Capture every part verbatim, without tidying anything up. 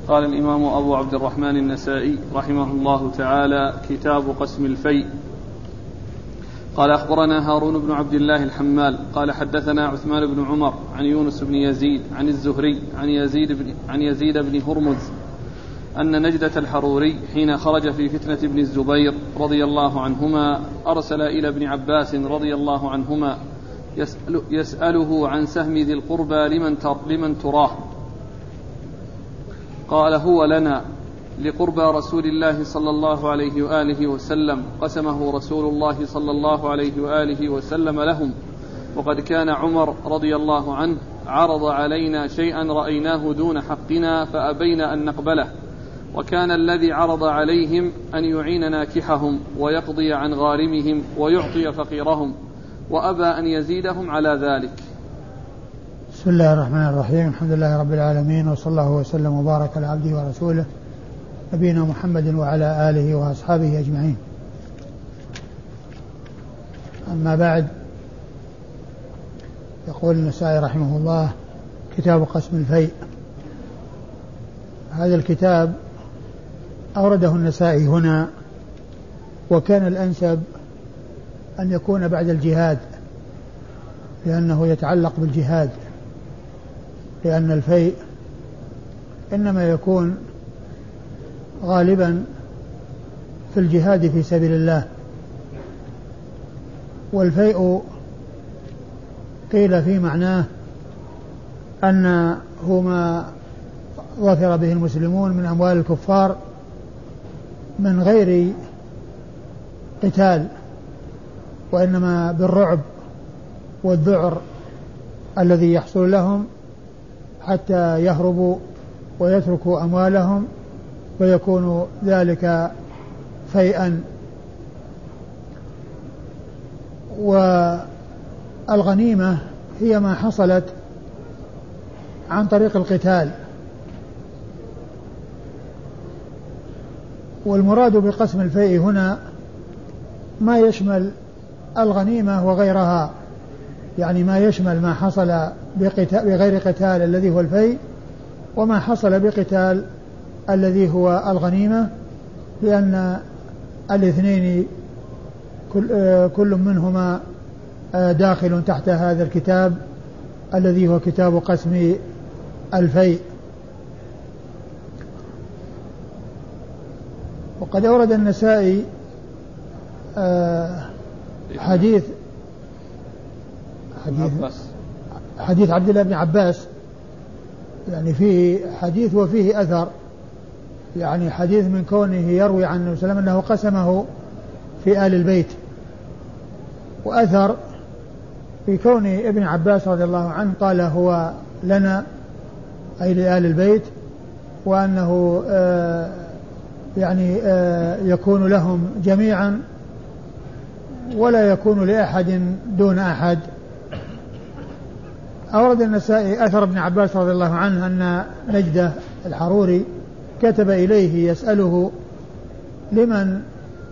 قال الإمام أبو عبد الرحمن النسائي رحمه الله تعالى: كتاب قسم الفيء. قال أخبرنا هارون بن عبد الله الحمال قال حدثنا عثمان بن عمر عن يونس بن يزيد عن الزهري عن يزيد بن, عن يزيد بن هرمز أن نجدة الحروري حين خرج في فتنة ابن الزبير رضي الله عنهما أرسل إلى ابن عباس رضي الله عنهما يسأل يسأله عن سهم ذي القربى لمن, لمن تراه. قال: هو لنا، لقربى رسول الله صلى الله عليه وآله وسلم، قسمه رسول الله صلى الله عليه وآله وسلم لهم، وقد كان عمر رضي الله عنه عرض علينا شيئا رأيناه دون حقنا فأبينا أن نقبله، وكان الذي عرض عليهم أن يعين ناكحهم ويقضي عن غارمهم ويعطي فقيرهم، وأبى أن يزيدهم على ذلك. بسم الله الرحمن الرحيم. الحمد لله رب العالمين، وصلى الله وسلم وبارك على عبده ورسوله نبينا محمد وعلى آله وأصحابه أجمعين. أما بعد، يقول النسائي رحمه الله: كتاب قسم الفيء. هذا الكتاب أورده النسائي هنا، وكان الأنسب أن يكون بعد الجهاد، لأنه يتعلق بالجهاد، لأن الفيء إنما يكون غالبا في الجهاد في سبيل الله. والفيء قيل في معناه أنه ما ظفر به المسلمون من أموال الكفار من غير قتال، وإنما بالرعب والذعر الذي يحصل لهم حتى يهربوا ويتركوا أموالهم، ويكون ذلك فيئا. والغنيمة هي ما حصلت عن طريق القتال. والمراد بقسم الفيء هنا ما يشمل الغنيمة وغيرها، يعني ما يشمل ما حصل بغير قتال الذي هو الفيء، وما حصل بقتال الذي هو الغنيمة، لأن الاثنين كل منهما داخل تحت هذا الكتاب الذي هو كتاب قسم الفيء. وقد أورد النسائي حديث حديث حديث عبد الله بن عباس، يعني فيه حديث وفيه أثر، يعني حديث من كونه يروي عن النبي صلى الله عليه وسلم أنه قسمه في آل البيت، وأثر في كون ابن عباس رضي الله عنه قال هو لنا أي لآل البيت، وأنه آه يعني آه يكون لهم جميعا ولا يكون لأحد دون أحد. أورد النسائي أثر ابن عباس رضي الله عنه أن نجدة الحروري كتب إليه يسأله لمن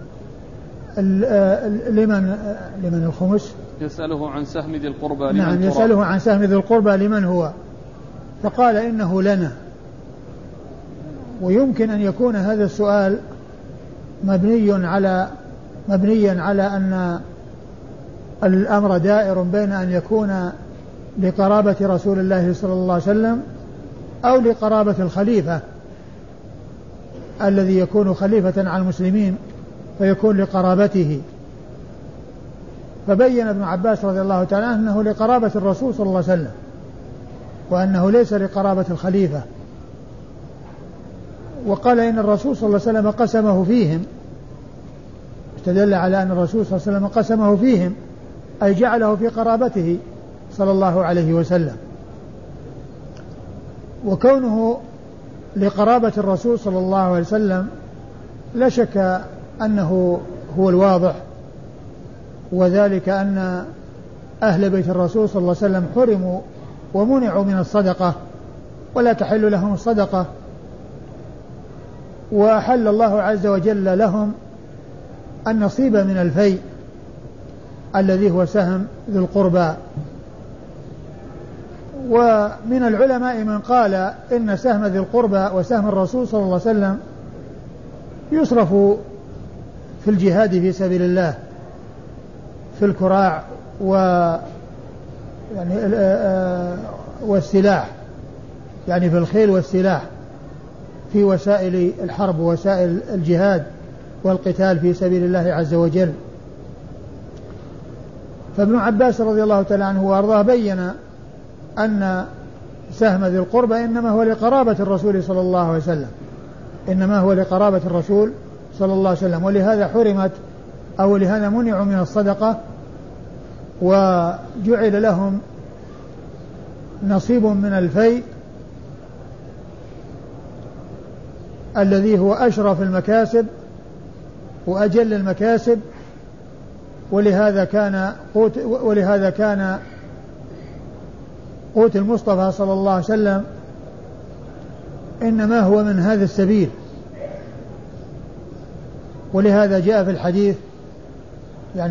لمن لمن الخمس، يسأله عن سهم ذي القربى لمن نعم يسأله عن سهم ذي القربى لمن هو، فقال إنه لنا. ويمكن أن يكون هذا السؤال مبني على مبنيا على أن الأمر دائر بين أن يكون لقرابة رسول الله صلى الله عليه وسلم أو لقرابة الخليفة الذي يكون خليفة على المسلمين فيكون لقرابته. فبين ابن عباس رضي الله تعالى أنه لقرابة الرسول صلى الله عليه وسلم، وأنه ليس لقرابة الخليفة. وقال إن الرسول صلى الله عليه وسلم قسمه فيهم، استدل على أن الرسول صلى الله عليه وسلم قسمه فيهم، أي جعله في قرابته صلى الله عليه وسلم. وكونه لقرابة الرسول صلى الله عليه وسلم لا شك أنه هو الواضح، وذلك أن أهل بيت الرسول صلى الله عليه وسلم حرموا ومنعوا من الصدقة، ولا تحل لهم الصدقة، وأحل الله عز وجل لهم النصيب من الفيء الذي هو سهم ذو القربى. ومن العلماء من قال إن سهم ذي القربى وسهم الرسول صلى الله عليه وسلم يصرف في الجهاد في سبيل الله في الكراع و يعني والسلاح، يعني في الخيل والسلاح، في وسائل الحرب ووسائل الجهاد والقتال في سبيل الله عز وجل. فابن عباس رضي الله تعالى عنه وأرضاه بين أن سهم ذي القربى إنما هو لقرابة الرسول صلى الله عليه وسلم، إنما هو لقرابة الرسول صلى الله عليه وسلم، ولهذا حرمت أو لهذا منعوا من الصدقة، وجعل لهم نصيب من الفيء الذي هو أشرف المكاسب وأجل المكاسب. ولهذا كان قوت ولهذا كان قوت المصطفى صلى الله عليه وسلم إنما هو من هذا السبيل. ولهذا جاء في الحديث يعني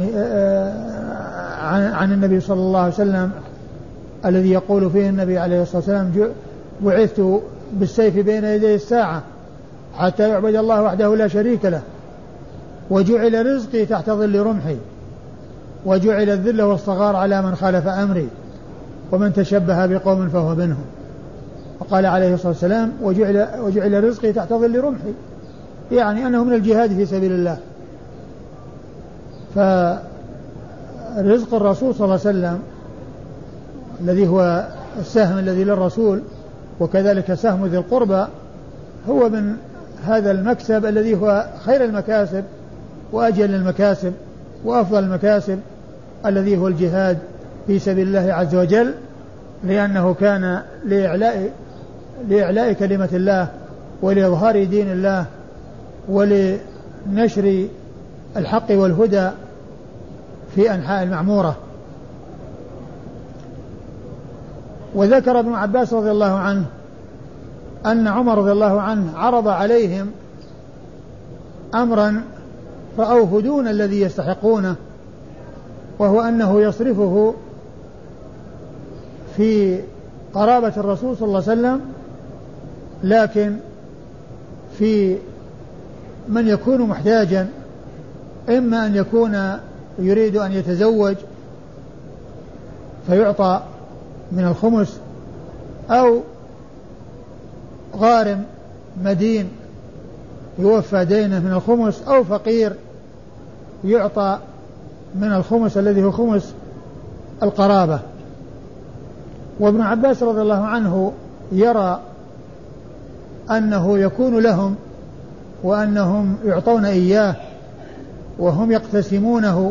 عن النبي صلى الله عليه وسلم الذي يقول فيه النبي عليه الصلاة والسلام: بعثت بالسيف بين يدي الساعة حتى يعبد الله وحده لا شريك له، وجعل رزقي تحت ظل رمحي، وجعل الذل والصغار على من خالف أمري، ومن تشبه بقوم فهو منهم. وقال عليه الصلاة والسلام: وجعل, وجعل رزقي تحت ظل رمحي، يعني أنه من الجهاد في سبيل الله. فرزق الرسول صلى الله عليه وسلم الذي هو السهم الذي للرسول، وكذلك سهم ذي القربى، هو من هذا المكسب الذي هو خير المكاسب وأجل المكاسب وأفضل المكاسب، الذي هو الجهاد في سبيل الله عز وجل، لأنه كان لإعلاء, لإعلاء كلمة الله ولإظهار دين الله ولنشر الحق والهدى في أنحاء المعمورة. وذكر ابن عباس رضي الله عنه أن عمر رضي الله عنه عرض عليهم أمرا رأوه دون الذي يستحقونه، وهو أنه يصرفه في قرابة الرسول صلى الله عليه وسلم، لكن في من يكون محتاجا، إما أن يكون يريد أن يتزوج فيعطى من الخمس، أو غارم مدين يوفى دينه من الخمس، أو فقير يعطى من الخمس الذي هو خمس القرابة. وابن عباس رضي الله عنه يرى أنه يكون لهم وأنهم يعطون إياه وهم يقتسمونه.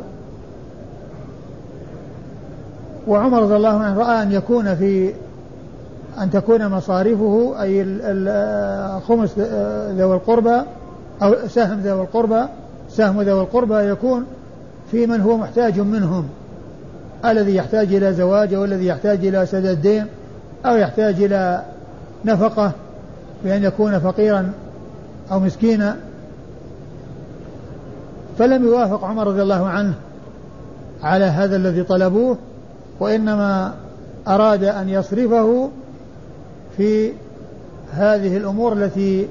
وعمر رضي الله عنه رأى أن يكون في أن تكون مصارفه أي الخمس ذوي القربى أو سهم ذوي القربى سهم ذوي القربى يكون في من هو محتاج منهم، الذي يحتاج إلى زواج، أو الذي يحتاج إلى سداد دين، أو يحتاج إلى نفقة بأن يكون فقيرا أو مسكينا. فلم يوافق عمر رضي الله عنه على هذا الذي طلبوه، وإنما أراد أن يصرفه في هذه الأمور التي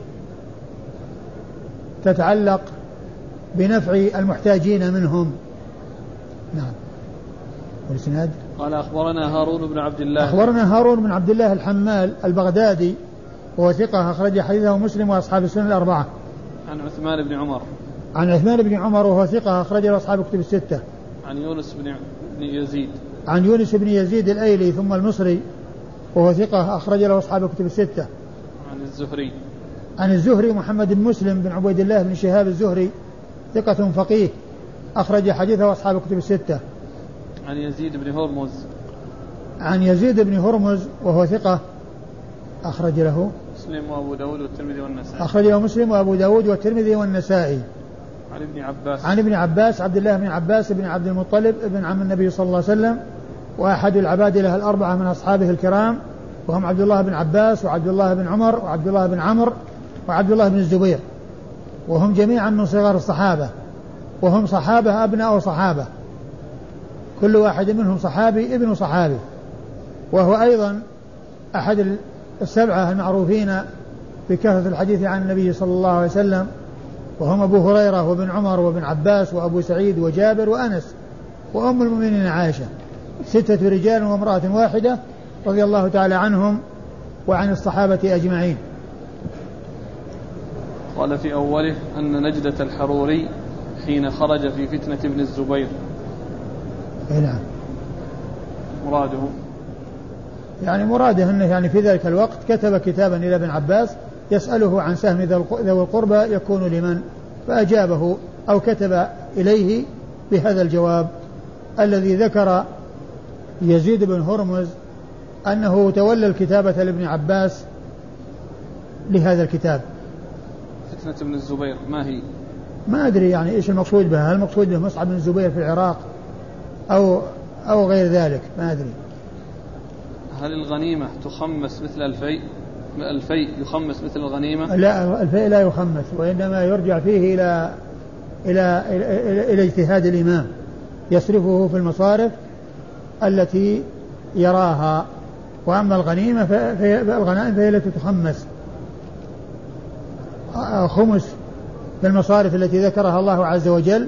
تتعلق بنفع المحتاجين منهم. نعم. والإسناد قال أخبرنا هارون بن عبد الله أخبرنا هارون بن عبد الله الحمال البغدادي، وهو ثقة أخرج حديثه مسلم وأصحاب السنن الأربعة. عن عثمان بن عمر عن عثمان بن عمر وهو ثقة أخرج له أصحاب الكتب الستة. عن يونس بن يزيد عن يونس بن يزيد الأيلي ثم المصري وهو ثقة أخرج له أصحاب الكتب الستة. عن الزهري عن الزهري محمد بن مسلم بن عبيد الله بن شهاب الزهري ثقة فقيه أخرج حديثه أصحاب الكتب الستة. عن يزيد بن هرمز عن يزيد بن هرمز وهو ثقة أخرج له مسلم وأبو داود والترمذي والنسائي. أخرج له مسلم وأبو داود والترمذي والنسائي. عن ابن عباس عن ابن عباس عبد الله بن عباس بن عبد المطلب ابن عم النبي صلى الله عليه وسلم، وأحد العبادلة الأربعة من أصحابه الكرام، وهم عبد الله بن عباس وعبد الله بن عمر وعبد الله بن عمرو وعبد الله بن الزبير، وهم جميعا من صغار الصحابة، وهم صحابة أبناء صحابة، كل واحد منهم صحابي ابن صحابي، وهو أيضا أحد السبعة المعروفين بكثرة الحديث عن النبي صلى الله عليه وسلم، وهم أبو هريرة وابن عمر وابن عباس وأبو سعيد وجابر وأنس وأم المؤمنين عائشة، ستة رجال وامرأة واحدة رضي الله تعالى عنهم وعن الصحابة أجمعين. قال في أوله أن نجدة الحروري حين خرج في فتنة ابن الزبير. نعم. مراده يعني مراده أنه يعني في ذلك الوقت كتب كتابا إلى ابن عباس يسأله عن سهم ذوي القربى يكون لمن، فأجابه أو كتب إليه بهذا الجواب الذي ذكر يزيد بن هرمز أنه تولى الكتابة لابن عباس لهذا الكتاب. فتنة ابن الزبير ما هي؟ ما أدري يعني إيش المقصود بها، هل المقصود به مصعب بن الزبير في العراق أو أو غير ذلك، ما أدري. هل الغنيمة تخمس مثل الفيء؟ الفيء يخمس مثل الغنيمة؟ لا، الفيء لا يخمس، وإنما يرجع فيه إلى إلى إلى, إلى, إلى اجتهاد الإمام، يصرفه في المصارف التي يراها. وأما الغنيمة فالغنائم فهي التي تخمس، خمس في المصارف التي ذكرها الله عز وجل،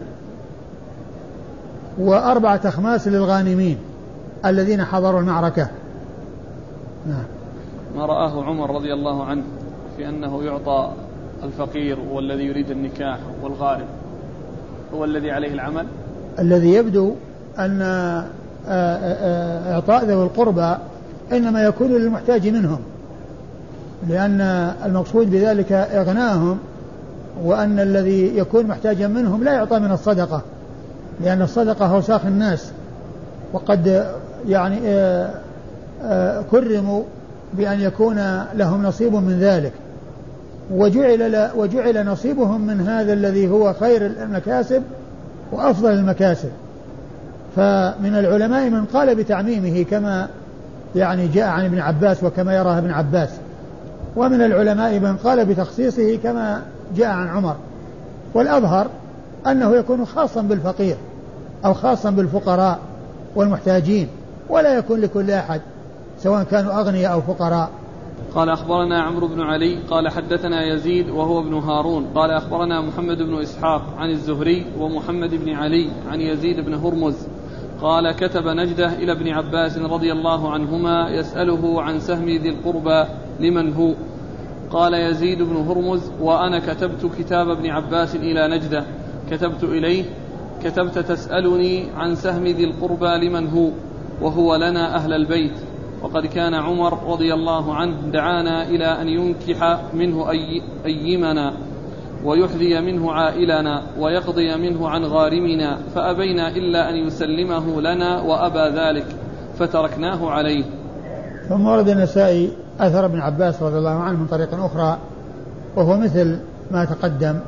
وأربعة أخماس للغانمين الذين حضروا المعركة. نعم. ما رآه عمر رضي الله عنه في أنه يعطى الفقير والذي يريد النكاح والغارم هو الذي عليه العمل؟ الذي يبدو أن إعطاء ذوي القربى إنما يكون للمحتاج منهم، لأن المقصود بذلك إغناهم، وأن الذي يكون محتاجا منهم لا يعطى من الصدقة، لأن الصدقة أوساخ الناس، وقد يعني كرموا بأن يكون لهم نصيب من ذلك، وجعل, وجعل نصيبهم من هذا الذي هو خير المكاسب وأفضل المكاسب. فمن العلماء من قال بتعميمه كما يعني جاء عن ابن عباس وكما يراه ابن عباس، ومن العلماء من قال بتخصيصه كما جاء عن عمر، والأظهر أنه يكون خاصا بالفقير أو خاصا بالفقراء والمحتاجين، ولا يكون لكل أحد سواء كانوا أغنياء أو فقراء. قال أخبرنا عمرو بن علي قال حدثنا يزيد وهو ابن هارون قال أخبرنا محمد بن إسحاق عن الزهري ومحمد بن علي عن يزيد بن هرمز قال كتب نجدة إلى ابن عباس رضي الله عنهما يسأله عن سهم ذي القربى لمن هو. قال يزيد بن هرمز وأنا كتبت كتاب ابن عباس إلى نجدة، كتبت إليه كتبت تسألني عن سهم ذي القربى لمن هو وهو لنا أهل البيت، وقد كان عمر رضي الله عنه دعانا إلى أن ينكح منه أي أيمنا ويحذي منه عائلنا ويقضي منه عن غارمنا، فأبينا إلا أن يسلمه لنا وأبى ذلك فتركناه عليه. ثم ورد النسائي أثر ابن عباس رضي الله عنه من طريق أخرى وهو مثل ما تقدم،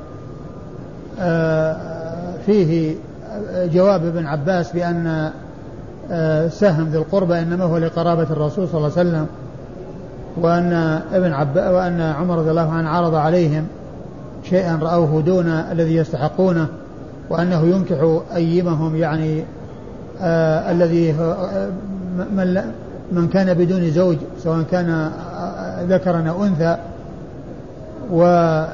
فيه جواب ابن عباس بأن سهم ذي القربى إنما هو لقرابة الرسول صلى الله عليه وسلم، وأن ابن عباس وأن عمر رضي الله عنه عرض عليهم شيئا رأوه دون الذي يستحقونه، وأنه ينكح أيمهم يعني آه الذي من, من كان بدون زوج سواء كان ذكرا أو أنثى، وينكح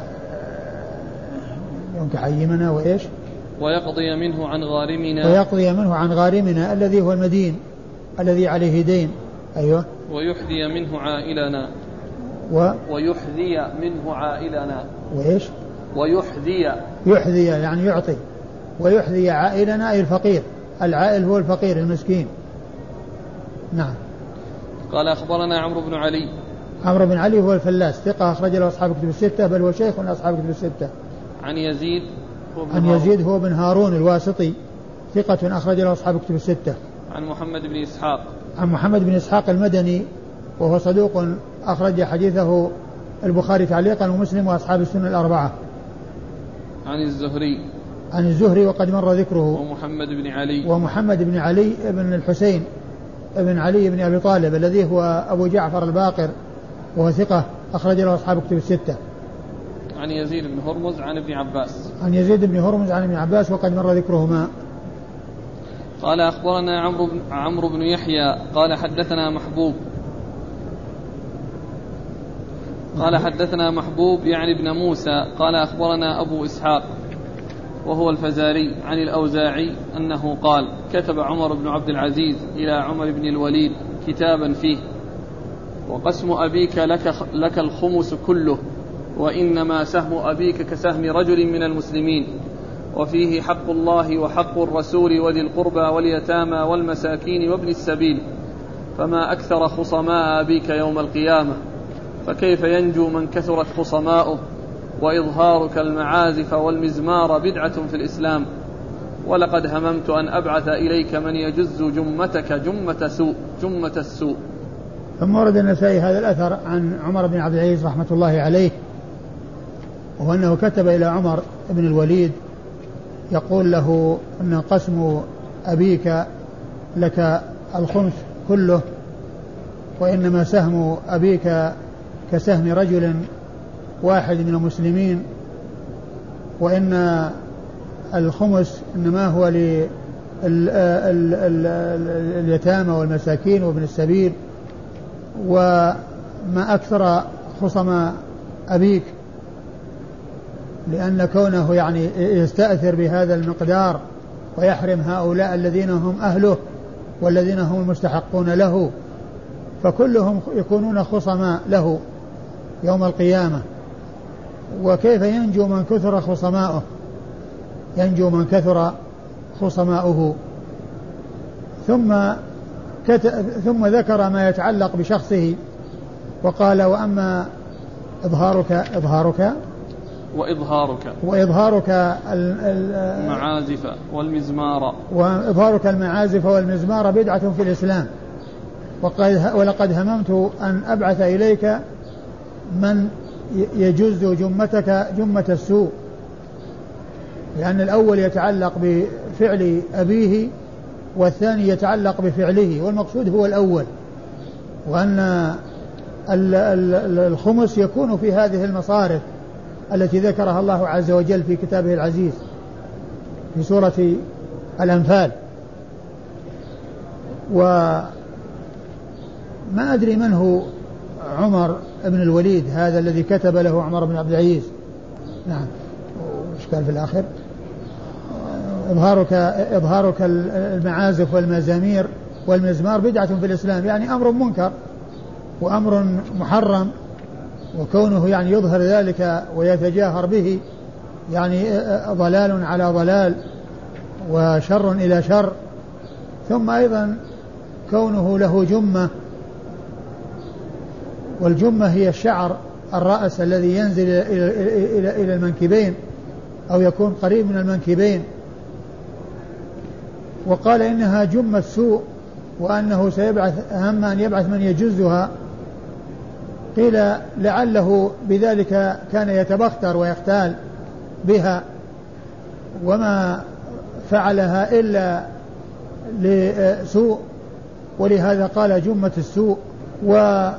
أيمنا وإيش ويقضي منه عن غارمنا ويقضي منه عن غارمنا الذي هو المدين الذي عليه دين. أيوة. ويحذي منه عائلنا و... ويحذي منه عائلنا وإيش ويحذي يحذي يعني يعطي، ويحذي عائلنا أي الفقير، العائل هو الفقير المسكين. نعم. قال أخبرنا عمرو بن علي. عمرو بن علي هو الفلاس ثقة أخرج له أصحاب كتب الستة، بل هو شيخ من أصحاب كتب الستة. عن يزيد عن يزيد هو بن هارون الواسطي ثقة أخرج له أصحاب كتب الستة. عن محمد بن إسحاق عن محمد بن إسحاق المدني وهو صدوق أخرج حديثه البخاري تعليقا ومسلم وأصحاب السنة الأربعة. عن الزهري عن الزهري وقد مر ذكره. ومحمد بن علي ومحمد بن علي بن الحسين بن علي بن أبي طالب الذي هو أبو جعفر الباقر وهو ثقة أخرج له أصحاب كتب الستة. عن يزيد بن هرمز عن ابن عباس. عن يزيد بن هرمز عن ابن عباس وقد مر ذكرهما. قال أخبرنا عمرو بن, عمرو بن يحيى قال حدثنا محبوب قال حدثنا محبوب يعني ابن موسى قال أخبرنا أبو إسحاق وهو الفزاري عن الأوزاعي أنه قال كتب عمر بن عبد العزيز إلى عمر بن الوليد كتابا فيه وقسم أبيك لك, لك الخمس كله وإنما سهم أبيك كسهم رجل من المسلمين وفيه حق الله وحق الرسول وذي القربى واليتامى والمساكين وابن السبيل فما أكثر خصماء أبيك يوم القيامة فكيف ينجو من كثرت خصماؤه وإظهارك المعازف والمزمار بدعة في الإسلام ولقد هممت أن أبعث إليك من يجز جمتك جمة سوء جمة السوء. ثم ورد النسائي هذا الأثر عن عمر بن عبد العزيز رحمة الله عليه وأنه كتب إلى عمر بن الوليد يقول له أن قسم أبيك لك الخمس كله وإنما سهم أبيك كسهم رجل واحد من المسلمين وإن الخمس إنما هو لليتامى والمساكين وابن السبيل وما أكثر خصم أبيك لأن كونه يعني يستأثر بهذا المقدار ويحرم هؤلاء الذين هم أهله والذين هم المستحقون له فكلهم يكونون خصما له يوم القيامة. وكيف ينجو من كثر خصماؤه ينجو من كثر خصماؤه. ثم ثم ذكر ما يتعلق بشخصه وقال وأما إظهارك إظهارك وإظهارك وإظهارك المعازف والمزمار وإظهارك المعازف والمزمار بدعة في الإسلام ولقد هممت أن أبعث إليك من يجز جمتك جمة السوء لأن الأول يتعلق بفعل أبيه والثاني يتعلق بفعله والمقصود هو الأول وأن الخمس يكون في هذه المصارف التي ذكرها الله عز وجل في كتابه العزيز في سورة الأنفال. وما أدري من هو عمر بن الوليد هذا الذي كتب له عمر بن عبد العزيز. نعم وش قال في الآخر إظهارك إظهارك المعازف والمزامير والمزمار بدعة في الإسلام يعني أمر منكر وأمر محرم وكونه يعني يظهر ذلك ويتجاهر به يعني ضلال على ضلال وشر إلى شر. ثم أيضا كونه له جمة والجمة هي الشعر الرأس الذي ينزل إلى, إلى, إلى المنكبين أو يكون قريب من المنكبين وقال إنها جمة سوء وأنه سيبعث أهم أن يبعث من يجزها. قيل لعله بذلك كان يتبختر ويختال بها وما فعلها إلا لسوء ولهذا قال جمة السوء. وإبقاء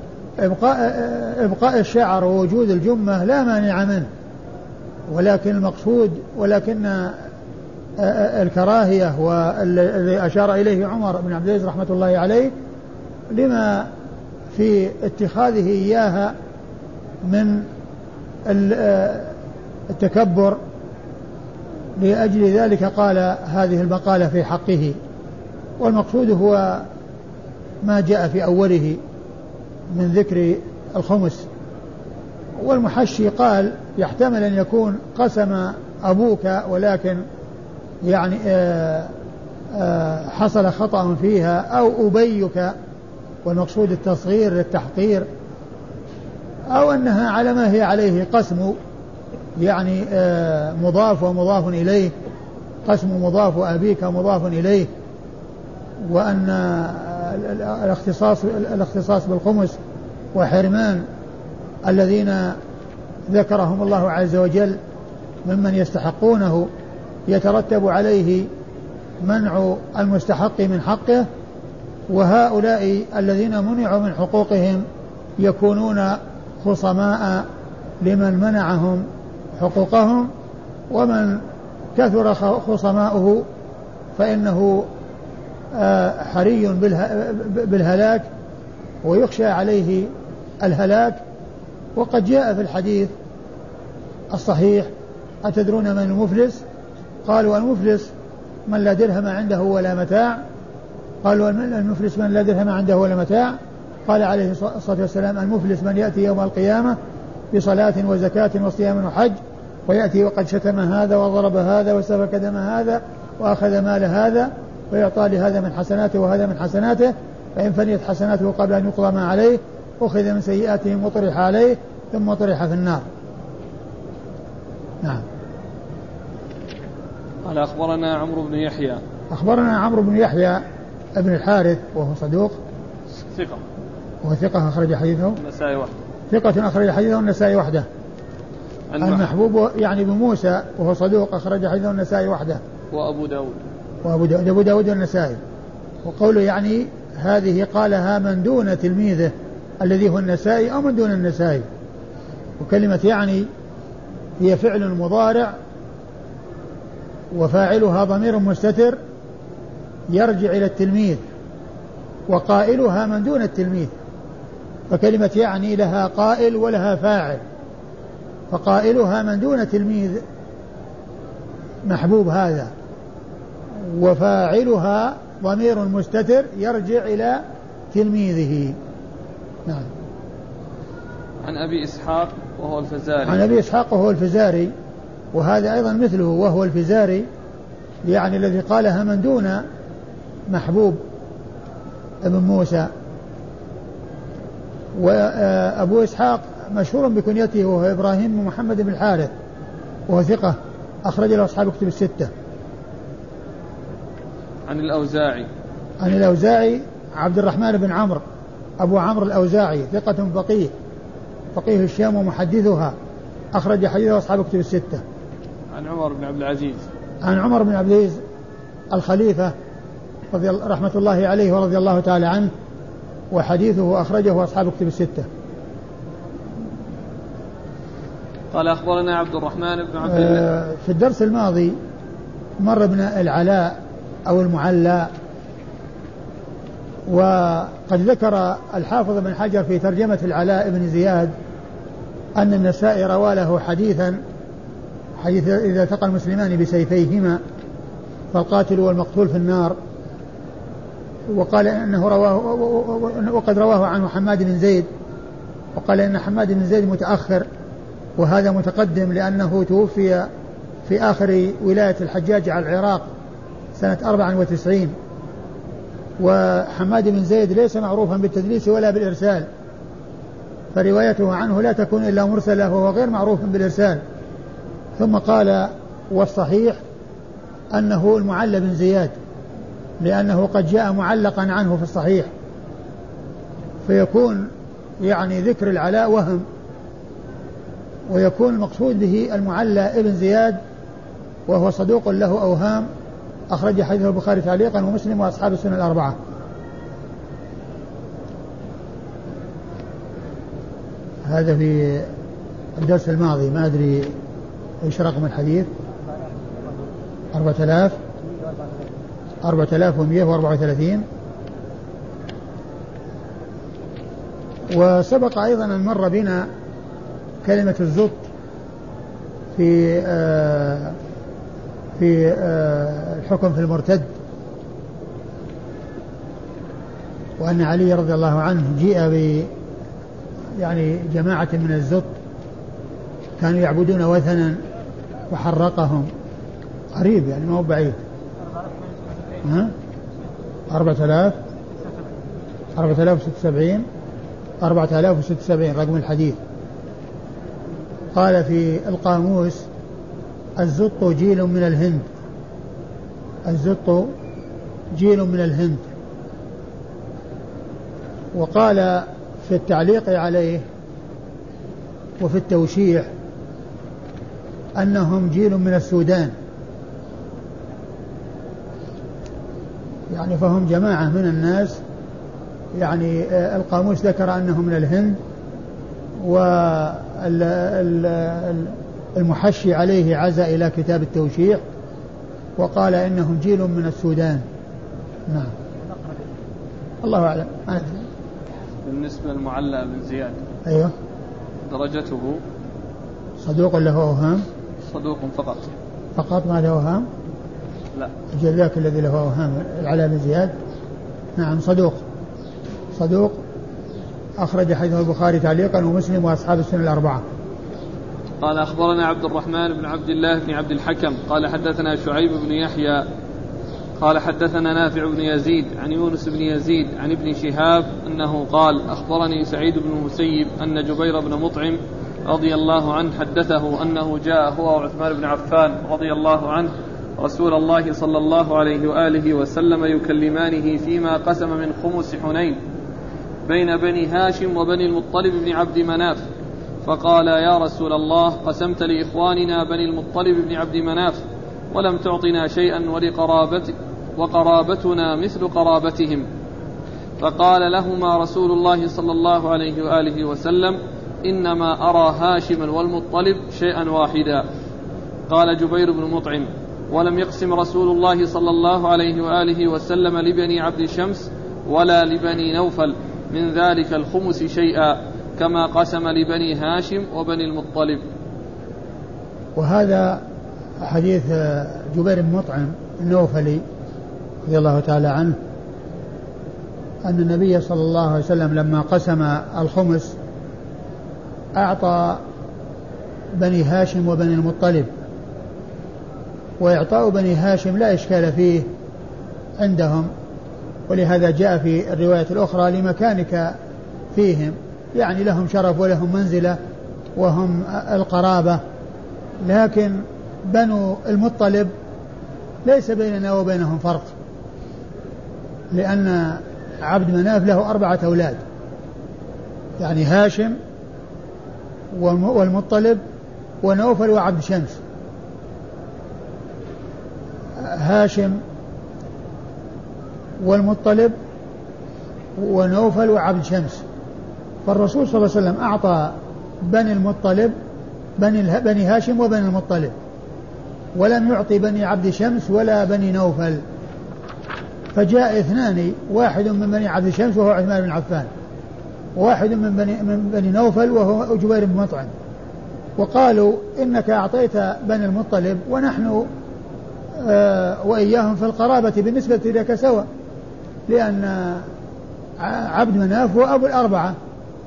إبقاء الشعر ووجود الجمة لا مانع منه ولكن المقصود ولكن الكراهية والذي أشار إليه عمر بن عبد العزيز رحمة الله عليه لما في اتخاذه إياها من التكبر لأجل ذلك قال هذه المقالة في حقه. والمقصود هو ما جاء في أوله من ذكر الخمس. والمحشي قال يحتمل أن يكون قسم أبوك ولكن يعني آآ آآ حصل خطأ فيها أو أبيك والمقصود التصغير للتحقير أو أنها على ما هي عليه قسم يعني مضاف ومضاف إليه قسم مضاف أبيك مضاف إليه وأن الاختصاص الاختصاص بالخمس وحرمان الذين ذكرهم الله عز وجل ممن يستحقونه يترتب عليه منع المستحق من حقه وهؤلاء الذين منعوا من حقوقهم يكونون خصماء لمن منعهم حقوقهم ومن كثر خصماؤه فإنه حري بالهلاك ويخشى عليه الهلاك وقد جاء في الحديث الصحيح: أتدرون من المفلس؟ قالوا: المفلس من لا درهم عنده ولا متاع. قالوا: المفلس من لا درهم عنده ولا متاع. قال عليه الصلاة والسلام: المفلس من يأتي يوم القيامة بصلاة وزكاة وصيام وحج، ويأتي وقد شتم هذا وضرب هذا وسفك دم هذا وأخذ مال هذا، ويعطى لهذا من حسناته وهذا من حسناته، فإن فنيت حسناته قبل أن يقضى ما عليه أخذ من سيئاتهم وطرح عليه ثم طرح في النار. نعم. قال: أخبرنا عمرو بن يحيى. أخبرنا عمرو بن يحيى ابن الحارث وهو صدوق ثقة وهو ثقة أخرج حديثه النسائي وحده. ثقة أخرج حديثه النسائي وحده. المحبوب يعني بموسى وهو صدوق أخرج حديثه النسائي وحده. وأبو داود وأبو داود, أبو داود النسائي. وقوله يعني هذه قالها من دون تلميذه الذي هو النسائي أو من دون النسائي. وكلمة يعني هي فعل مضارع وفاعلها ضمير مستتر يرجع إلى التلميذ، وقائلها من دون التلميذ. فكلمة يعني لها قائل ولها فاعل، فقائلها من دون تلميذ محبوب هذا، وفاعلها ضمير مستتر يرجع إلى تلميذه. نعم. عن أبي إسحاق وهو الفزاري. عن أبي إسحاق وهو الفزاري، وهذا أيضا مثله وهو الفزاري، يعني الذي قالها من دون محبوب ابن موسى. وأبو إسحاق مشهور بكنيته وهو إبراهيم بن محمد بن الحارث وهو ثقة أخرج له أصحاب كتب الستة. عن الأوزاعي. عن الأوزاعي عبد الرحمن بن عمرو أبو عمرو الأوزاعي ثقة فقيه فقيه الشام ومحدثها أخرج حديثه أصحاب كتب الستة. عن عمر بن عبد العزيز. عن عمر بن عبد العزيز الخليفة رضي رحمة الله عليه ورضي الله تعالى عنه، وحديثه أخرجه أصحاب كتب الستة. قال: أخبرنا عبد الرحمن بن عبد الله. في الدرس الماضي مر بنا العلاء أو المعلى، وقد ذكر الحافظ بن حجر في ترجمة العلاء بن زياد أن النسائي روى له حديثا حديث إذا التقى المسلمان بسيفيهما فالقاتل والمقتول في النار، وقال إنه رواه وقد رواه عن حماد بن زيد، وقال إن حماد بن زيد متأخر وهذا متقدم لأنه توفي في آخر ولاية الحجاج على العراق سنة أربع وتسعين، وحماد بن زيد ليس معروفا بالتدليس ولا بالإرسال، فروايته عنه لا تكون إلا مرسلة وهو غير معروف بالإرسال. ثم قال: والصحيح أنه المعلى بن زياد، لأنه قد جاء معلقا عنه في الصحيح، فيكون يعني ذكر العلاء وهم، ويكون المقصود به المعلى ابن زياد وهو صدوق له أوهام أخرج حديثه البخاري تعليقا ومسلم وأصحاب السنة الأربعة. هذا في الدرس الماضي، ما أدري إيش رقم الحديث. أربعة آلاف أربعة آلاف ومئة وأربعة وثلاثين. وسبق أيضا أن مر بنا كلمة الزط في آه في آه الحكم في المرتد، وأن علي رضي الله عنه جيء ب يعني جماعة من الزط كانوا يعبدون وثنا وحرقهم، قريب يعني ما هو بعيد. ها أربعة آلاف أربعة آلاف وستة وسبعين أربعة آلاف وستة وسبعين رقم الحديث. قال في القاموس: الزط جيل من الهند، الزط جيل من الهند. وقال في التعليق عليه وفي التوشيح أنهم جيل من السودان، يعني فهم جماعة من الناس، يعني القاموس ذكر أنهم من الهند، والمحشي عليه عزى إلى كتاب التوشيح وقال إنهم جيل من السودان. نعم، الله أعلم. بالنسبة للمعلى بن زياد، أيوه، درجته صدوق له أوهام؟ صدوق فقط. فقط ما له أوهام؟ لا. أجل ذاك الذي له أوهام العلاء بن زياد. نعم صدوق. صدوق أخرج حديثه البخاري تعليقا ومسلم وأصحاب السنة الأربعة. قال أخبرنا عبد الرحمن بن عبد الله بن عبد الحكم قال حدثنا شعيب بن يحيى قال حدثنا نافع بن يزيد عن يونس بن يزيد عن ابن شهاب أنه قال أخبرني سعيد بن المسيب أن جبير بن مطعم رضي الله عنه حدثه أنه جاء هو وعثمان بن عفان رضي الله عنه رسول الله صلى الله عليه وآله وسلم يكلمانه فيما قسم من خمس حنين بين بني هاشم وبني المطلب بن عبد مناف، فقال يا رسول الله قسمت لإخواننا بني المطلب بن عبد مناف ولم تعطنا شيئا ولقرابت وقرابتنا مثل قرابتهم. فقال لهما رسول الله صلى الله عليه وآله وسلم إنما أرى هاشما والمطلب شيئا واحدا. قال جبير بن مطعم ولم يقسم رسول الله صلى الله عليه وآله وسلم لبني عبد شمس ولا لبني نوفل من ذلك الخمس شيئا كما قسم لبني هاشم وبني المطلب. وهذا حديث جبير بن مطعم النوفلي رضي الله تعالى عنه أن النبي صلى الله عليه وسلم لما قسم الخمس أعطى بني هاشم وبني المطلب، وإعطاء بني هاشم لا إشكال فيه عندهم، ولهذا جاء في الرواية الأخرى لمكانك فيهم، يعني لهم شرف ولهم منزلة وهم القرابة. لكن بنو المطلب ليس بيننا وبينهم فرق، لأن عبد مناف له أربعة أولاد، يعني هاشم والمطلب ونوفل وعبد شمس. هاشم والمطلب ونوفل وعبد شمس. فالرسول صلى الله عليه وسلم أعطى بني المطلب بني, بني هاشم وبني المطلب، ولم يعطي بني عبد شمس ولا بني نوفل. فجاء اثنان، واحد من بني عبد شمس وهو عثمان بن عفان، واحد من بني, من بني نوفل وهو جبير بن مطعم، وقالوا إنك أعطيت بني المطلب ونحن آه وإياهم في القرابة بالنسبة لك سواء، لأن عبد مناف هو أبو الأربعة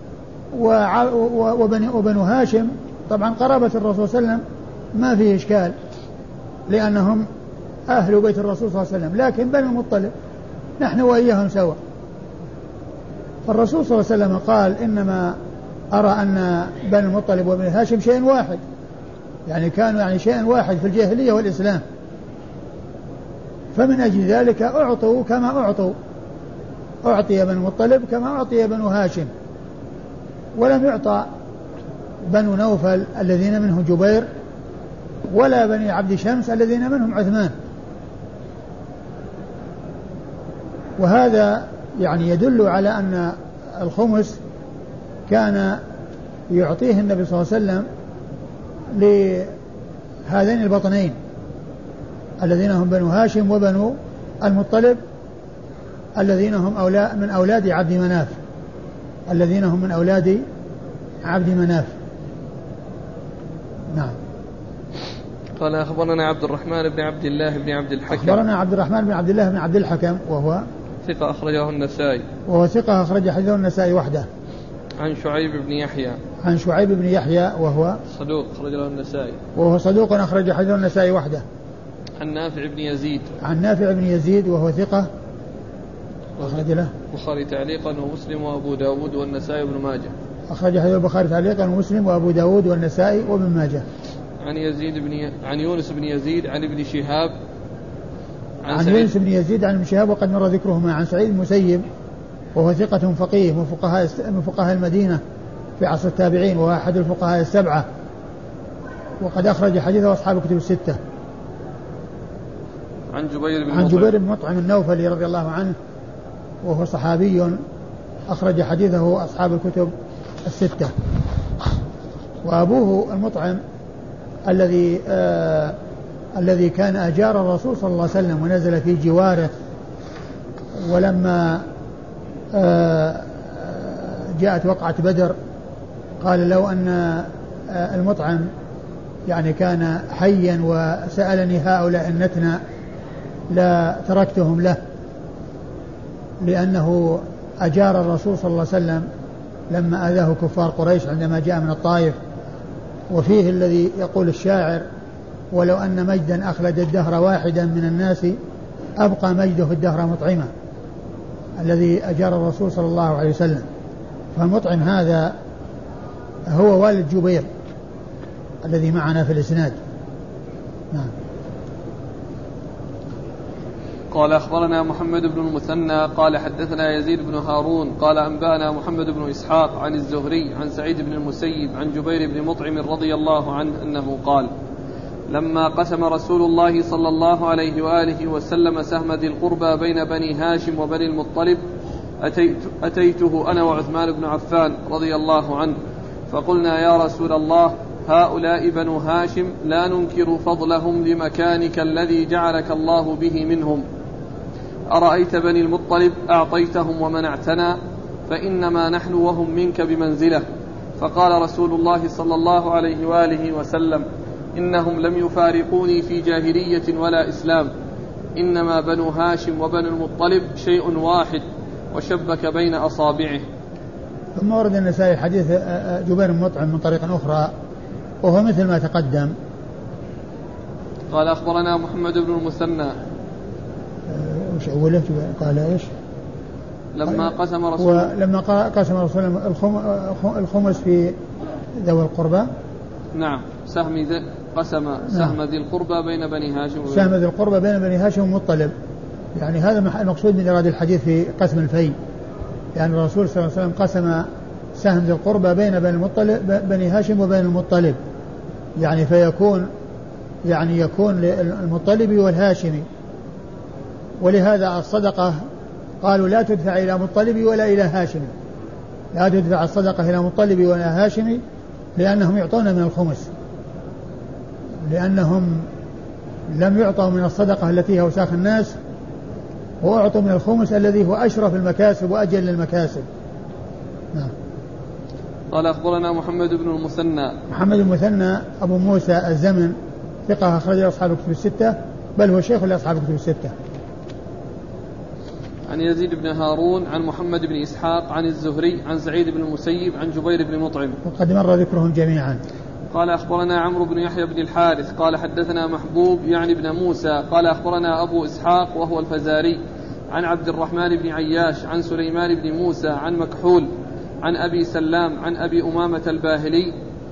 وبني وبنو هاشم طبعا قرابة الرسول صلى الله عليه وسلم ما فيه إشكال لأنهم أهل بيت الرسول صلى الله عليه وسلم، لكن بني المطلب نحن وإياهم سواء. فالرسول صلى الله عليه وسلم قال إنما أرى أن بني المطلب وبني هاشم شيء واحد، يعني كانوا يعني شيء واحد في الجاهلية والإسلام، فمن أجل ذلك أعطوا كما أعطوا، أعطي بني المطلب كما أعطي بنو هاشم، ولم يعطى بنو نوفل الذين منهم جبير ولا بني عبد شمس الذين منهم عثمان. وهذا يعني يدل على أن الخمس كان يعطيه النبي صلى الله عليه وسلم لهذين البطنين الذين هم بنو هاشم وبنو المطلب الذين هم أولاد من أولاد عبد مناف الذين هم من أولاد عبد مناف. نعم. قال أخبرنا عبد الرحمن بن عبد الله بن عبد الحكم أخبرنا عبد الرحمن بن عبد الله بن عبد الحكم وهو ثقة أخرجه النسائي وهو ثقة أخرج حديثه النسائي وحده. عن شعيب بن يحيى عن شعيب بن يحيى وهو صدوق أخرج له النسائي وهو صدوق أخرج حديثه النسائي وحده. عن نافع بن يزيد عن نافع بن يزيد وهو ثقة أخرج له البخاري تعليقا ومسلم وأبو داود والنسائي وابن ماجه. أخرج حديث البخاري تعليقا ومسلم وأبو داود والنسائي وابن ماجه. عن يزيد بن ي... عن يونس بن يزيد عن ابن شهاب عن, عن يونس بن يزيد عن ابن شهاب وقد مر ذكرهما. عن سعيد المسيب وهو ثقة فقيه من فقهاء من فقهاء المدينة في عصر التابعين وهو أحد الفقهاء السبعة، وقد أخرج حديثه أصحاب الكتب الستة. عن جبير بن عن جبير بن مطعم النوفلي رضي الله عنه وهو صحابي أخرج حديثه أصحاب الكتب الستة. وأبوه المطعم الذي آه الذي كان أجار الرسول صلى الله عليه وسلم ونزل في جواره، ولما آه جاءت وقعة بدر قال لو أن المطعم يعني كان حيا وسألني هؤلاء النتنى لا تركتهم له، لأنه أجار الرسول صلى الله عليه وسلم لما أذاه كفار قريش عندما جاء من الطائف. وفيه الذي يقول الشاعر: ولو أن مجدا أخلد الدهر واحدا من الناس أبقى مجده في الدهر مطعما، الذي أجار الرسول صلى الله عليه وسلم. فالمطعم هذا هو والد جبير الذي معنا في الإسناد. نعم. قال أخبرنا محمد بن المثنى قال حدثنا يزيد بن هارون قال أنبأنا محمد بن إسحاق عن الزهري عن سعيد بن المسيب عن جبير بن مطعم رضي الله عنه أنه قال: لما قسم رسول الله صلى الله عليه وآله وسلم سهم ذي القربى بين بني هاشم وبني المطلب أتيت أتيته أنا وعثمان بن عفان رضي الله عنه فقلنا: يا رسول الله، هؤلاء بنو هاشم لا ننكر فضلهم لمكانك الذي جعلك الله به منهم، أرأيت بني المطلب أعطيتهم ومنعتنا، فإنما نحن وهم منك بمنزلة. فقال رسول الله صلى الله عليه وآله وسلم: إنهم لم يفارقوني في جاهلية ولا إسلام، إنما بنو هاشم وبنو المطلب شيء واحد، وشبك بين أصابعه. ثم ورد النسائي حديث جبير بن مطعم من طريق أخرى وهو مثل ما تقدم. قال أخبرنا محمد بن المثنى وش أوله قال إيش؟ لما قسم رسول لما قسم رسول الخمس في ذوي القربى. نعم. سهم ذي قسم سهم ذي القربى بين بني هاشم سهم ذي القربى بين بني هاشم ومطلب. يعني هذا المقصود من إرادة الحديث في قسم الفي، يعني الرسول صلى الله عليه وسلم قسم سهم ذي القربى بين بني المطلب بني هاشم وبين المطلب، يعني فيكون يعني يكون للمطلبي والهاشمي. ولهذا الصدقة قالوا لا تدفع إلى مطلبي ولا إلى هاشمي، لا تدفع الصدقة إلى مطلبي ولا هاشمي، لأنهم يعطون من الخمس، لأنهم لم يعطوا من الصدقة التي هي أوساخ الناس، وأعطوا من الخمس الذي هو أشرف المكاسب وأجل المكاسب. نعم. قال أخبرنا محمد بن المثنى محمد بن المثنى أبو موسى الزمن ثقة أخرج أصحاب الكتب الستة، بل هو شيخ لأصحاب الكتب الستة. عن يزيد بن هارون عن محمد بن إسحاق عن الزهري عن سعيد بن المسيب عن جبير بن مطعم، وقد مر ذكرهم جميعا. قال أخبرنا عمرو بن يحيى بن الحارث قال حدثنا محبوب يعني بن موسى قال أخبرنا أبو إسحاق وهو الفزاري عن عبد الرحمن بن عياش عن سليمان بن موسى عن مكحول عن أبي سلام عن أبي أمامة الباهلي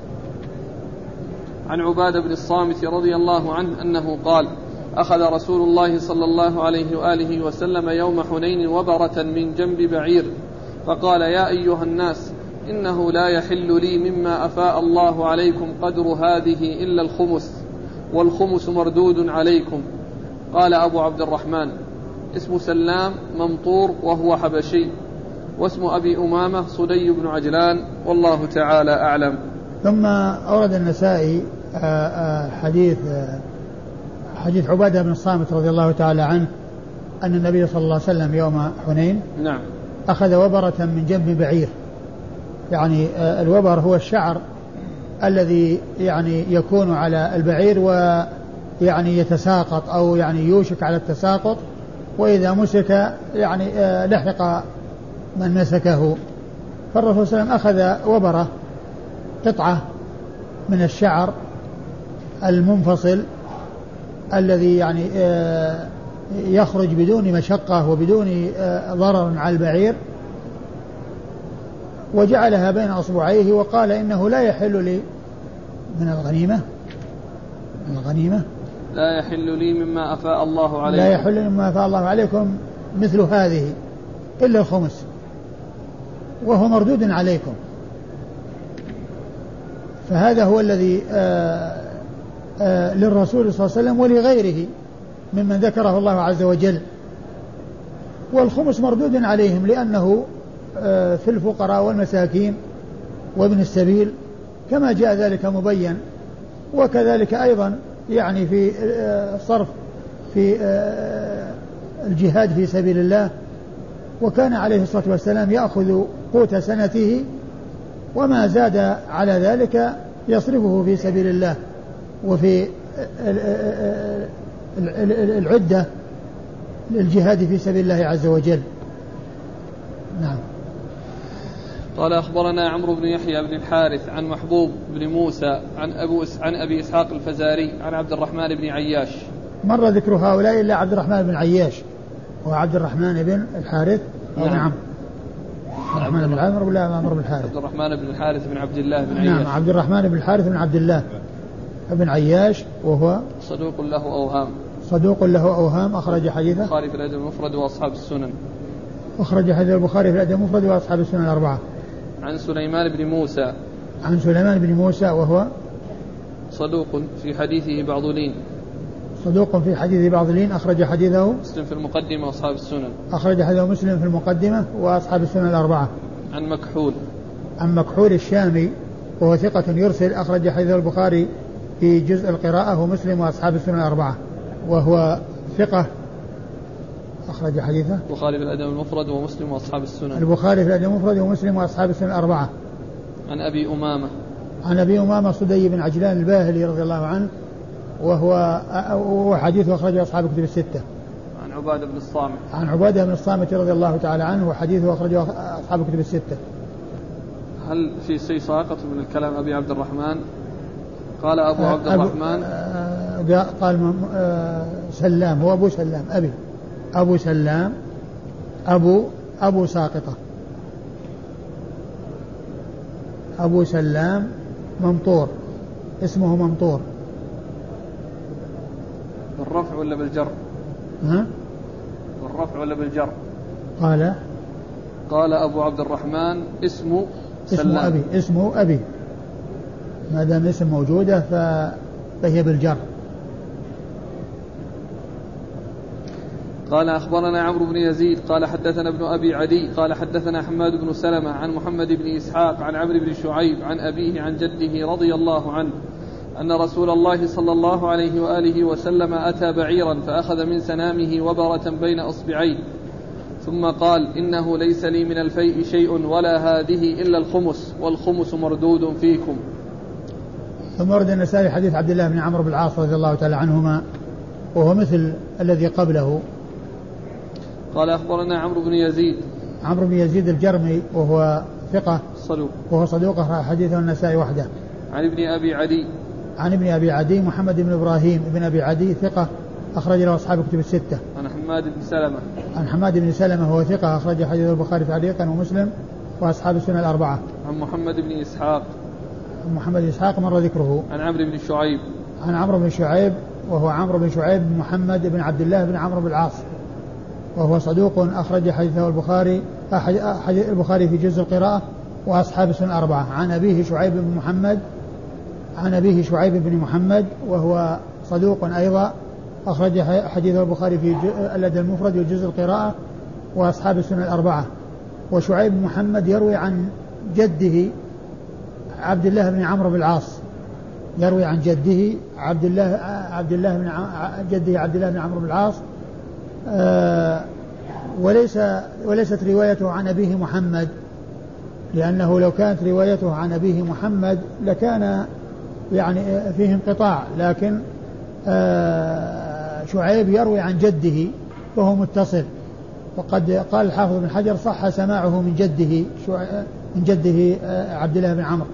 عن عبادة بن الصامت رضي الله عنه أنه قال: أخذ رسول الله صلى الله عليه وآله وسلم يوم حنين وبرة من جنب بعير، فقال: يا أيها الناس، إنه لا يحل لي مما أفاء الله عليكم قدر هذه إلا الخمس، والخمس مردود عليكم. قال أبو عبد الرحمن: اسم سلام ممطور وهو حبشي، واسم أبي أمامة صدي بن عجلان، والله تعالى أعلم. ثم أورد النسائي حديث حديث عبادة بن الصامت رضي الله تعالى عنه أن النبي صلى الله عليه وسلم يوم حنين نعم أخذ وبرة من جنب بعير. يعني الوبر هو الشعر الذي يعني يكون على البعير ويعني يتساقط أو يعني يوشك على التساقط، وإذا مسك يعني لحق من مسكه. فالرسول صلى الله عليه وسلم أخذ وبرة، قطعة من الشعر المنفصل الذي يعني يخرج بدون مشقة وبدون ضرر على البعير، وجعلها بين أصبعيه وقال: إنه لا يحل لي من الغنيمة من الغنيمة لا يحل لي مما أفاء الله عليكم لا يحل لي مما أفاء الله عليكم مثل هذه إلا الخمس، وهو مردود عليكم. فهذا هو الذي آآ آآ للرسول صلى الله عليه وسلم ولغيره ممن ذكره الله عز وجل. والخمس مردود عليهم لأنه في الفقراء والمساكين وابن السبيل كما جاء ذلك مبين، وكذلك أيضا يعني في الصرف في الجهاد في سبيل الله. وكان عليه الصلاة والسلام يأخذ قوت سنته وما زاد على ذلك يصرفه في سبيل الله وفي العدة للجهاد في سبيل الله عز وجل. نعم. قال أخبرنا عمرو بن يحيى بن الحارث عن محبوب بن موسى عن, أبو عن أبي إسحاق الفزاري عن عبد الرحمن بن عياش. مر ذكر هؤلاء إلا عبد الرحمن بن عياش وعبد الرحمن بن الحارث. نعم. نعم. عبد الرحمن بن عامر ولا عمرو بن الحارث؟ عبد الرحمن بن الحارث بن عبد الله بن عياش. نعم عبد الرحمن بن الحارث بن عبد الله بن عياش وهو صدوق له أوهام. صدوق له أوهام أخرج حديثه البخاري في الأدب المفرد وأصحاب السنن. أخرج حديث البخاري في الأدب المفرد وأصحاب السنن الأربعة. عن سليمان بن موسى. عن سليمان بن موسى وهو صدوق في حديثه بعض لين. صدوق في حديث بعض لين أخرج حديثه مسلم في المقدمة وأصحاب السنن. أخرج حديثه مسلم في المقدمة وأصحاب السنن الأربعة. عن مكحول. عن مكحول الشامي وهو ثقة يرسل أخرج حديثه البخاري في جزء القراءة ومسلم وأصحاب السنن الأربعة وهو ثقة أخرج حديثه البخاري في الأدب المفرد ومسلم وأصحاب السنن. البخاري في الأدب المفرد ومسلم وأصحاب السنن الأربعة. عن أبي أمامة. عن أبي أمامة صدي بن عجلان الباهلي رضي الله عنه وهو حديثه أخرجه أصحاب الكتب الستة. عن عبادة بن الصامت. عن عبادة بن الصامت رضي الله تعالى عنه وحديثه أخرجه أصحاب الكتب الستة. هل في شيء ساقط من الكلام أبي عبد الرحمن؟ قال أبو عبد الرحمن قال سلام هو أبو سلام أبي أبو سلام أبو أبو ساقطة أبو سلام ممطور اسمه ممطور. بالرفع ولا بالجر؟ ها؟ بالرفع ولا بالجر؟ قال قال أبو عبد الرحمن اسمه سلام. اسمه أبي اسمه أبي ما دام اسم موجودة فهي بالجر. قال أخبرنا عمرو بن يزيد قال حدثنا ابن أبي عدي قال حدثنا حماد بن سلمة عن محمد بن إسحاق عن عمرو بن شعيب عن أبيه عن جده رضي الله عنه أن رسول الله صلى الله عليه وآله وسلم أتى بعيرا فأخذ من سنامه وبرة بين أصبعيه ثم قال إنه ليس لي من الفيء شيء ولا هذه إلا الخمس والخمس مردود فيكم. ثم ورد النسائي حديث عبد الله بن عمرو بن العاص رضي الله تعالى عنهما وهو مثل الذي قبله. قال أخبرنا عمرو بن يزيد. عمرو بن يزيد الجرمي وهو ثقة صدوق وهو صدوق حديثه النسائي وحده. عن ابن أبي عدي. عن ابن أبي عدي محمد بن إبراهيم ابن أبي عدي ثقة أخرج له أصحاب الكتب الستة. عن حماد بن سلمة. عن حماد بن سلمة وهو ثقة أخرج حديث البخاري تعليقا ومسلم وأصحاب السنن الأربعة. عن محمد بن إسحاق. محمد بن إسحاق مر ذكره. عن عمرو بن شعيب. عن عمرو بن شعيب وهو عمرو بن شعيب بن محمد بن عبد الله بن عمرو بن العاص وهو صدوق أخرج حديثه البخاري حديث البخاري في جزء القراءة وأصحاب السنن الأربعة. عن أبيه شعيب بن محمد عن أبيه شعيب بن محمد وهو صدوق أيضا أخرج حديث البخاري في الأدب المفرد وجزء القراءة وأصحاب السنن الأربعة. وشعيب بن محمد يروي عن جده عبد الله بن عمرو بن العاص يروي عن جده عبد الله عبد الله بن جده عبد الله بن عمرو بن العاص آه وليس وليست روايته عن أبيه محمد لأنه لو كانت روايته عن أبيه محمد لكان يعني فيه انقطاع لكن آه شعيب يروي عن جده وهو متصل وقد قال الحافظ بن حجر صح سماعه من جده من جده آه عبد الله بن عمرو.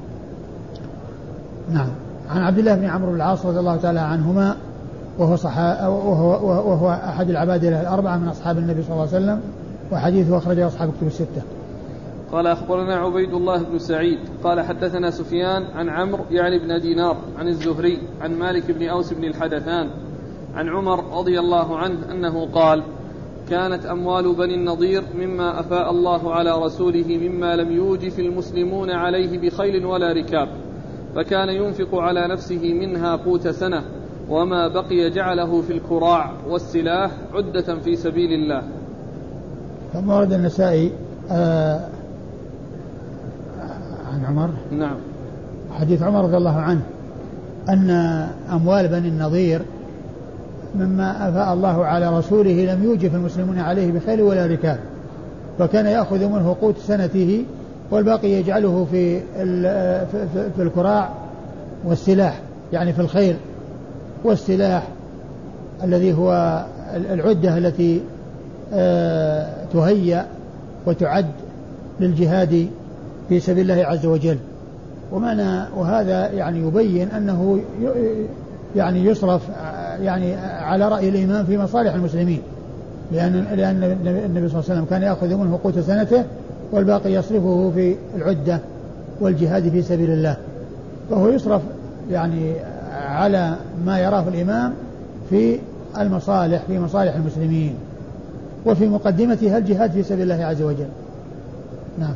نعم. عن عبد الله بن عمرو بن العاص رضي الله تعالى عنهما وهو, صحا وهو, وهو أحد العبادلة الأربعة من أصحاب النبي صلى الله عليه وسلم وحديثه أخرجه أصحاب الكتب الستة. قال أخبرنا عبيد الله بن سعيد قال حدثنا سفيان عن عمرو يعني بن دينار عن الزهري عن مالك بن أوس بن الحدثان عن عمر رضي الله عنه أنه قال كانت أموال بني النضير مما أفاء الله على رسوله مما لم يوجف المسلمون عليه بخيل ولا ركاب فكان ينفق على نفسه منها قوت سنة وما بقي جعله في الكراع والسلاح عدة في سبيل الله. ثم ورد النسائي آه عن عمر نعم حديث عمر رضي الله عنه أن أموال بني النضير مما أفاء الله على رسوله لم يوجف المسلمون عليه بخيل ولا ركاب فكان يأخذ منه قوت سنته والباقي يجعله في في الكراع والسلاح، يعني في الخيل والسلاح الذي هو العدة التي تهيأ وتعد للجهاد في سبيل الله عز وجل. ومعنى وهذا يعني يبين أنه يعني يصرف يعني على رأي الإمام في مصالح المسلمين، لأن لأن النبي صلى الله عليه وسلم كان يأخذ منه قوت سنته والباقي يصرفه في العدة والجهاد في سبيل الله، فهو يصرف يعني على ما يراه الإمام في المصالح في مصالح المسلمين، وفي مقدمتها الجهاد في سبيل الله عز وجل. نعم.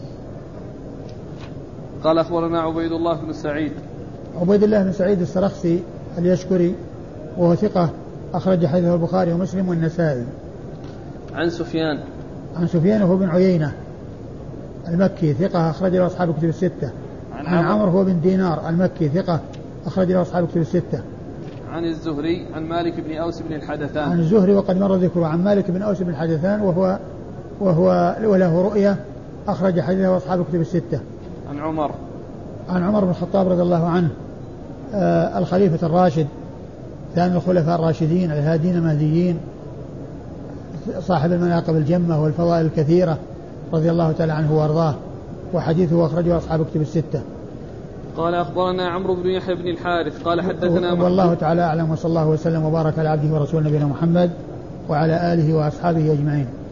قال أخبرنا عبيد الله بن سعيد. عبيد الله بن سعيد السرخسي اليشكري وهو ثقة أخرج حديثه البخاري ومسلم والنسائي. عن سفيان. عن سفيان هو بن عيينة المكي ثقة أخرج له أصحاب كتب الستة. عن, عن عمرو هو بن دينار المكي ثقة أخرج له أصحاب كتب الستة. عن الزهري عن مالك بن أوس بن الحدثان. عن الزهري وقد مر ذكره. عن مالك بن أوس بن الحدثان وهو وهو وله رؤية أخرج حديثه أصحاب كتب الستة. عن عمر. عن عمر بن الخطاب رضي الله عنه آه الخليفة الراشد ثاني الخلفاء الراشدين الهادين المهديين صاحب المناقب الجمة والفضائل الكثيرة رضي الله تعالى عنه وارضاه، وحديثه أخرجه أصحاب كتب الستة. قال أخبرنا عمرو بن يحيى بن الحارث قال حدثنا والله تعالى أعلم، وصلى الله وسلم وبارك على عبده ورسوله نبينا محمد وعلى آله وأصحابه أجمعين.